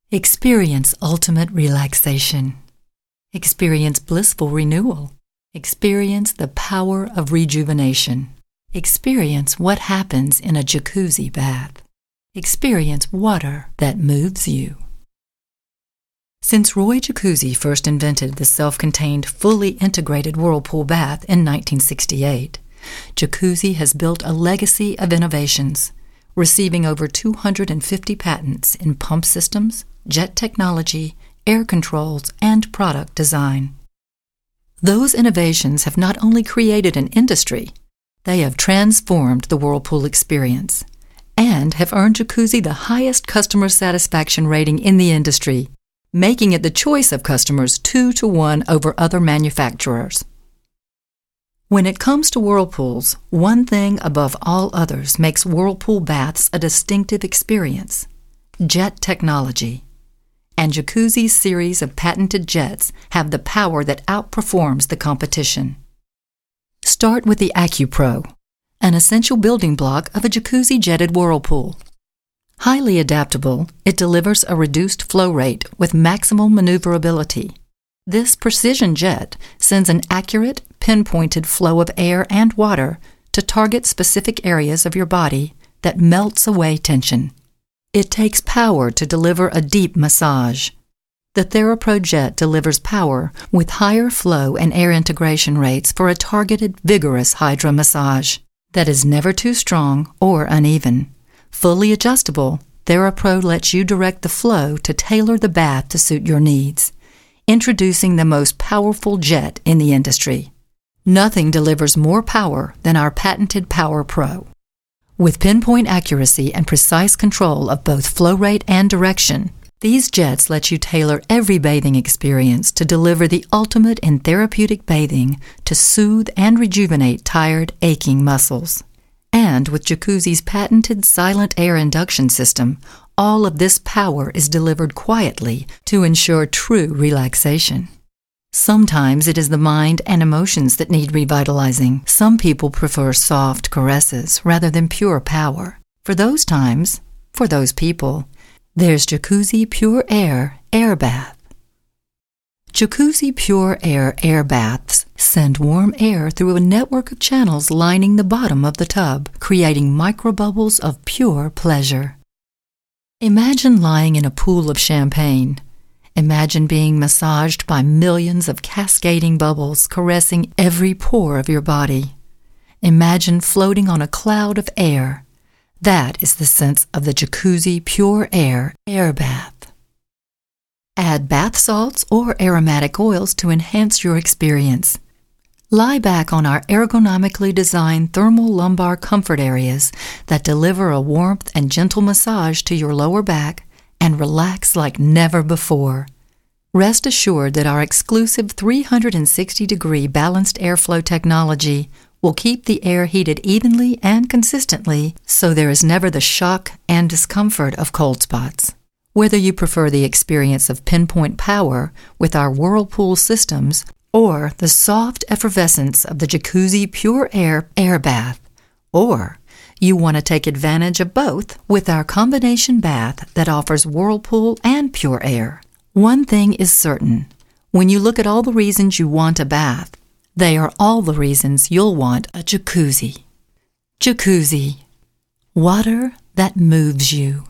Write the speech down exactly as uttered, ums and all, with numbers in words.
Experience ultimate relaxation. Experience blissful renewal. Experience the power of rejuvenation. Experience what happens in a jacuzzi bath. Experience water that moves you. Since Roy Jacuzzi first invented the self-contained, fully integrated whirlpool bath in nineteen sixty-eight, Jacuzzi has built a legacy of innovations, receiving over two hundred fifty patents in pump systems, jet technology, air controls, and product design. Those innovations have not only created an industry, they have transformed the whirlpool experience and have earned Jacuzzi the highest customer satisfaction rating in the industry, making it the choice of customers two to one over other manufacturers. When it comes to whirlpools, one thing above all others makes whirlpool baths a distinctive experience: jet technology. And Jacuzzi's series of patented jets have the power that outperforms the competition. Start with the AccuPro, an essential building block of a jacuzzi-jetted whirlpool. Highly adaptable, it delivers a reduced flow rate with maximal maneuverability. This precision jet sends an accurate, pinpointed flow of air and water to target specific areas of your body that melts away tension. It takes power to deliver a deep massage. The TheraPro jet delivers power with higher flow and air integration rates for a targeted, vigorous hydro massage that is never too strong or uneven. Fully adjustable, TheraPro lets you direct the flow to tailor the bath to suit your needs, introducing the most powerful jet in the industry. Nothing delivers more power than our patented PowerPro. With pinpoint accuracy and precise control of both flow rate and direction, these jets let you tailor every bathing experience to deliver the ultimate in therapeutic bathing to soothe and rejuvenate tired, aching muscles. And with Jacuzzi's patented silent air induction system, all of this power is delivered quietly to ensure true relaxation. Sometimes it is the mind and emotions that need revitalizing. Some people prefer soft caresses rather than pure power. For those times, for those people, there's Jacuzzi Pure Air Air Bath. Jacuzzi Pure Air Air Baths send warm air through a network of channels lining the bottom of the tub, creating microbubbles of pure pleasure. Imagine lying in a pool of champagne. Imagine being massaged by millions of cascading bubbles caressing every pore of your body. Imagine floating on a cloud of air. That is the sense of the Jacuzzi Pure Air Air Bath. Add bath salts or aromatic oils to enhance your experience. Lie back on our ergonomically designed thermal lumbar comfort areas that deliver a warmth and gentle massage to your lower back and relax like never before. Rest assured that our exclusive three hundred sixty degree balanced airflow technology will keep the air heated evenly and consistently, so there is never the shock and discomfort of cold spots. Whether you prefer the experience of pinpoint power with our Whirlpool systems or the soft effervescence of the Jacuzzi Pure Air Air Bath, or you want to take advantage of both with our combination bath that offers Whirlpool and Pure Air. One thing is certain: when you look at all the reasons you want a bath, they are all the reasons you'll want a jacuzzi. Jacuzzi. Water that moves you.